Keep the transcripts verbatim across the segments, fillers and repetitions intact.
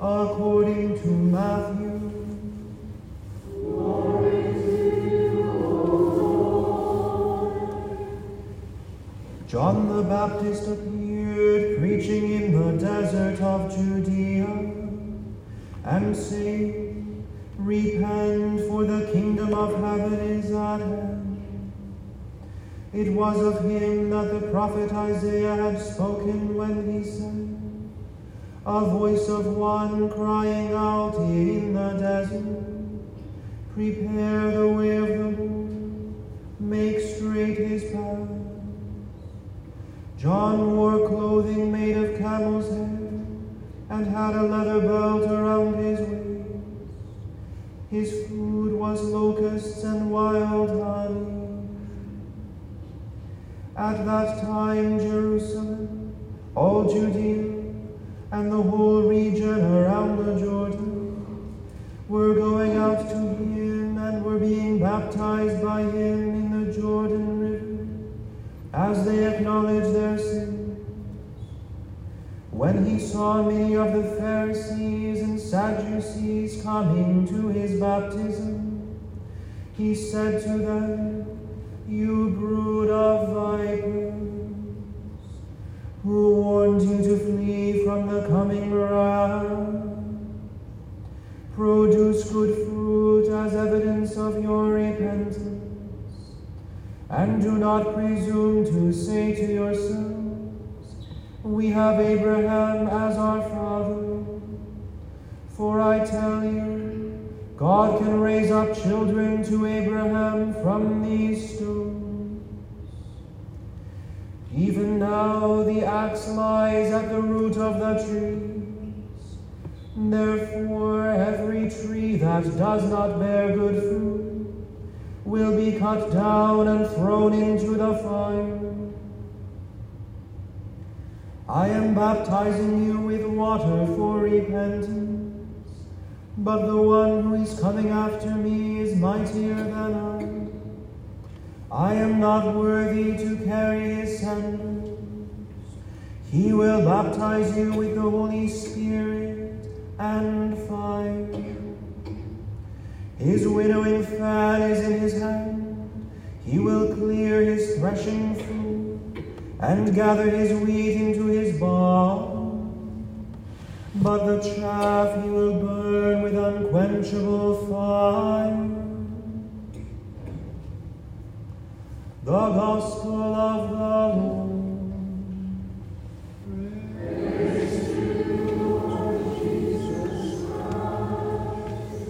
according to Matthew. Glory to you, O Lord. John the Baptist appeared, preaching in the desert of Judea, and saying, Repent, for the kingdom of heaven is at hand. It was of him that the prophet Isaiah had spoken when he said, A voice of one crying out in the desert, Prepare the way of the Lord, make straight his path. John wore clothing made of camel's hair, and had a leather belt around his waist. His food was locusts and wild honey. At that time Jerusalem, all Judea, and the whole region around the Jordan were going out to him and were being baptized by him in the Jordan River, as they acknowledged their sins. When he saw many of the Pharisees and Sadducees coming to his baptism, he said to them, You brood of vipers, who warned you to flee from the coming wrath? Produce good fruit as evidence of your repentance, and do not presume to say to yourselves, We have Abraham as our father. For I tell you, God can raise up children to Abraham from these stones. Even now the axe lies at the root of the trees. Therefore every tree that does not bear good fruit will be cut down and thrown into the fire. I am baptizing you with water for repentance, but the one who is coming after me is mightier than I. I am not worthy to carry his sandals. He will baptize you with the Holy Spirit and fire. His winnowing fan is in his hand. He will clear his threshing floor and gather his wheat into his barn. But the chaff he will burn with unquenchable fire. The Gospel of the Lord. Praise to you, Lord Jesus Christ.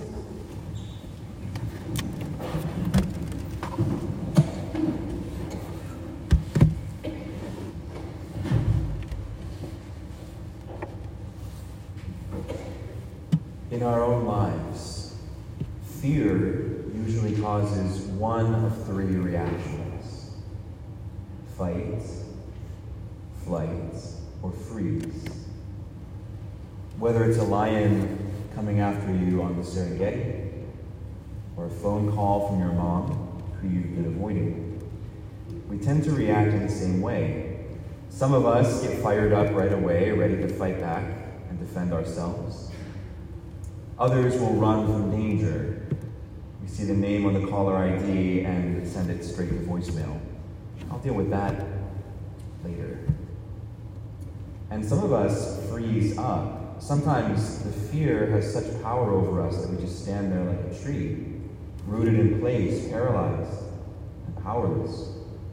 In our own lives, fear usually causes one of three reactions: fight, flight, or freeze. Whether it's a lion coming after you on the Serengeti, or a phone call from your mom who you've been avoiding, we tend to react in the same way. Some of us get fired up right away, ready to fight back and defend ourselves. Others will run from danger. We see the name on the caller I D and send it straight to voicemail. I'll deal with that later. And some of us freeze up. Sometimes the fear has such power over us that we just stand there like a tree, rooted in place, paralyzed, and powerless.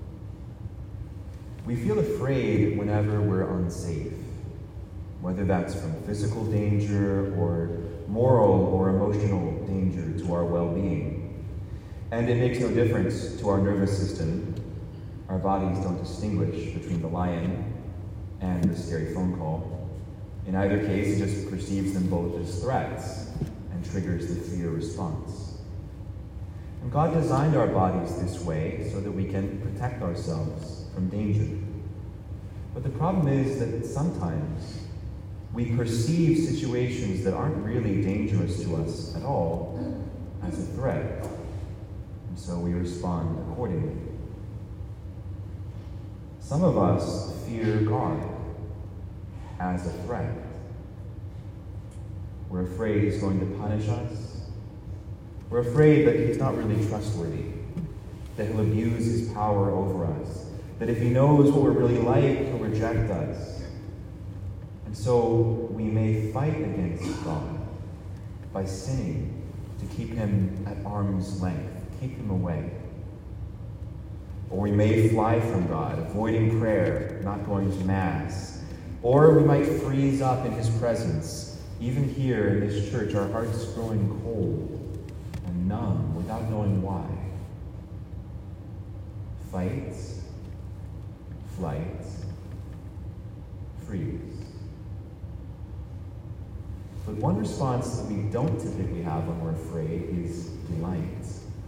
We feel afraid whenever we're unsafe, whether that's from physical danger or moral or emotional danger to our well-being. And it makes no difference to our nervous system. Our bodies don't distinguish between the lion and the scary phone call. In either case, it just perceives them both as threats and triggers the fear response. And God designed our bodies this way so that we can protect ourselves from danger. But the problem is that sometimes we perceive situations that aren't really dangerous to us at all as a threat, and so we respond accordingly. Some of us fear God as a threat. We're afraid he's going to punish us. We're afraid that he's not really trustworthy, that he'll abuse his power over us, that if he knows what we're really like, he'll reject us. And so we may fight against God by sinning to keep him at arm's length, keep him away. Or we may fly from God, avoiding prayer, not going to Mass. Or we might freeze up in his presence, even here in this church, our hearts growing cold and numb without knowing why. Fight, flight, freeze. But one response that we don't typically have when we're afraid is delight.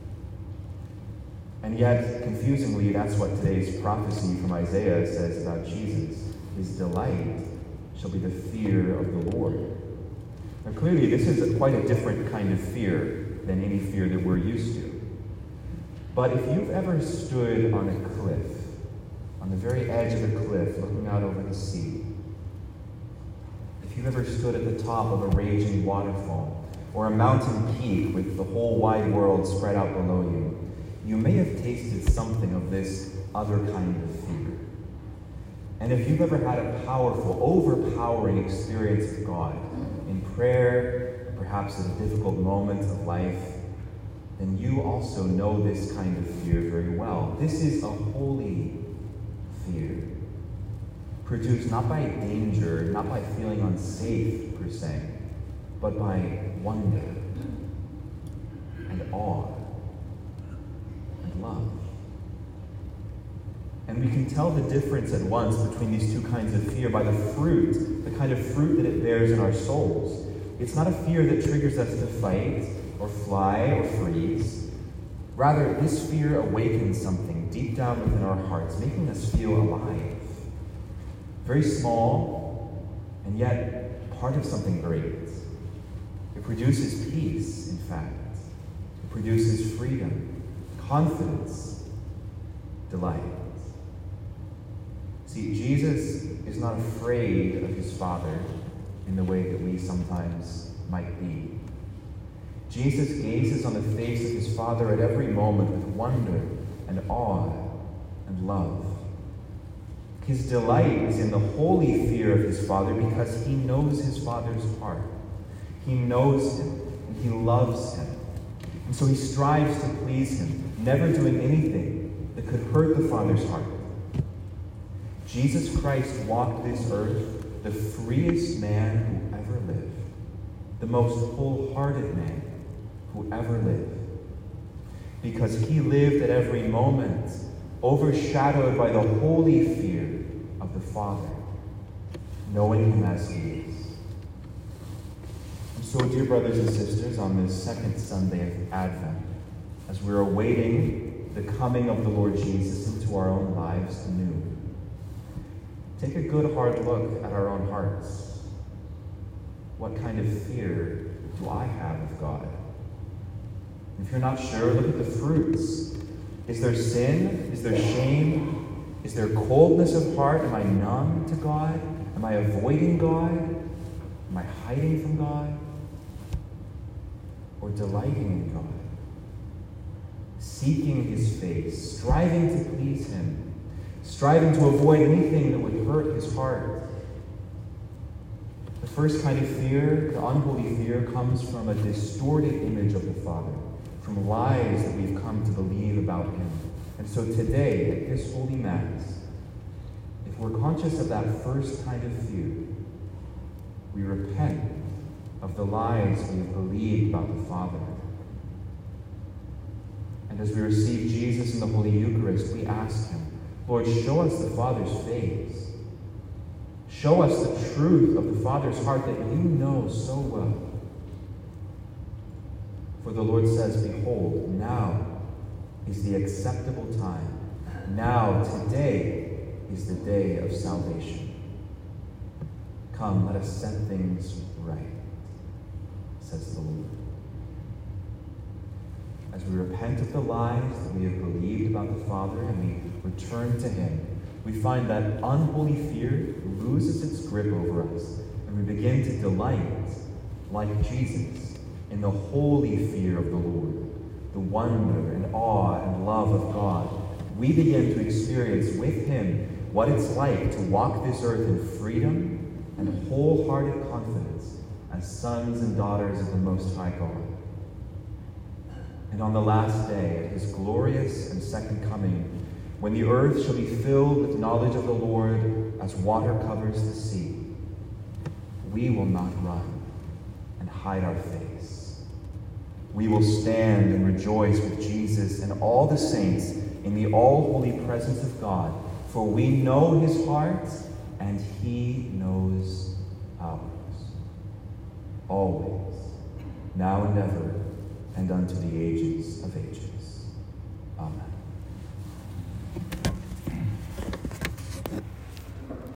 And yet, confusingly, that's what today's prophecy from Isaiah says about Jesus. His delight shall be the fear of the Lord. Now clearly, this is a, quite a different kind of fear than any fear that we're used to. But if you've ever stood on a cliff, on the very edge of a cliff, looking out over the sea, if you've ever stood at the top of a raging waterfall, or a mountain peak with the whole wide world spread out below you, you may have tasted something of this other kind of fear. And if you've ever had a powerful, overpowering experience with God, in prayer, perhaps at a difficult moment of life, then you also know this kind of fear very well. This is a holy fear, produced not by danger, not by feeling unsafe per se, but by wonder and awe and love. And we can tell the difference at once between these two kinds of fear by the fruit, the kind of fruit that it bears in our souls. It's not a fear that triggers us to fight or fly or freeze. Rather, this fear awakens something deep down within our hearts, making us feel alive. Very small, and yet part of something great. It produces peace, in fact. It produces freedom, confidence, delight. See, Jesus is not afraid of his Father in the way that we sometimes might be. Jesus gazes on the face of his Father at every moment with wonder and awe and love. His delight is in the holy fear of his Father because he knows his Father's heart. He knows him and he loves him. And so he strives to please him, never doing anything that could hurt the Father's heart. Jesus Christ walked this earth, the freest man who ever lived, the most wholehearted man who ever lived, because he lived at every moment, overshadowed by the holy fear of the Father, knowing him as he is. And so, dear brothers and sisters, on this second Sunday of Advent, as we're awaiting the coming of the Lord Jesus into our own lives anew, take a good hard look at our own hearts. What kind of fear do I have of God? If you're not sure, look at the fruits. Is there sin? Is there shame? Is there coldness of heart? Am I numb to God? Am I avoiding God? Am I hiding from God? Or delighting in God? Seeking his face, striving to please him, striving to avoid anything that would hurt his heart. The first kind of fear, the unholy fear, comes from a distorted image of the Father, from lies that we've come to believe about him. And so today, at this Holy Mass, if we're conscious of that first kind of fear, we repent of the lies we have believed about the Father. And as we receive Jesus in the Holy Eucharist, we ask him, Lord, show us the Father's face. Show us the truth of the Father's heart that you know so well. For the Lord says, behold, now is the acceptable time. Now, today, is the day of salvation. Come, let us set things right, says the Lord. As we repent of the lies that we have believed about the Father and we return to him, we find that unholy fear loses its grip over us, and we begin to delight like Jesus, in the holy fear of the Lord, the wonder and awe and love of God, we begin to experience with him what it's like to walk this earth in freedom and wholehearted confidence as sons and daughters of the Most High God. And on the last day, at his glorious and second coming, when the earth shall be filled with knowledge of the Lord as water covers the sea, we will not run and hide our face. We will stand and rejoice with Jesus and all the saints in the all-holy presence of God, for we know his heart and he knows ours. Always, now and ever, and unto the ages of ages. Amen.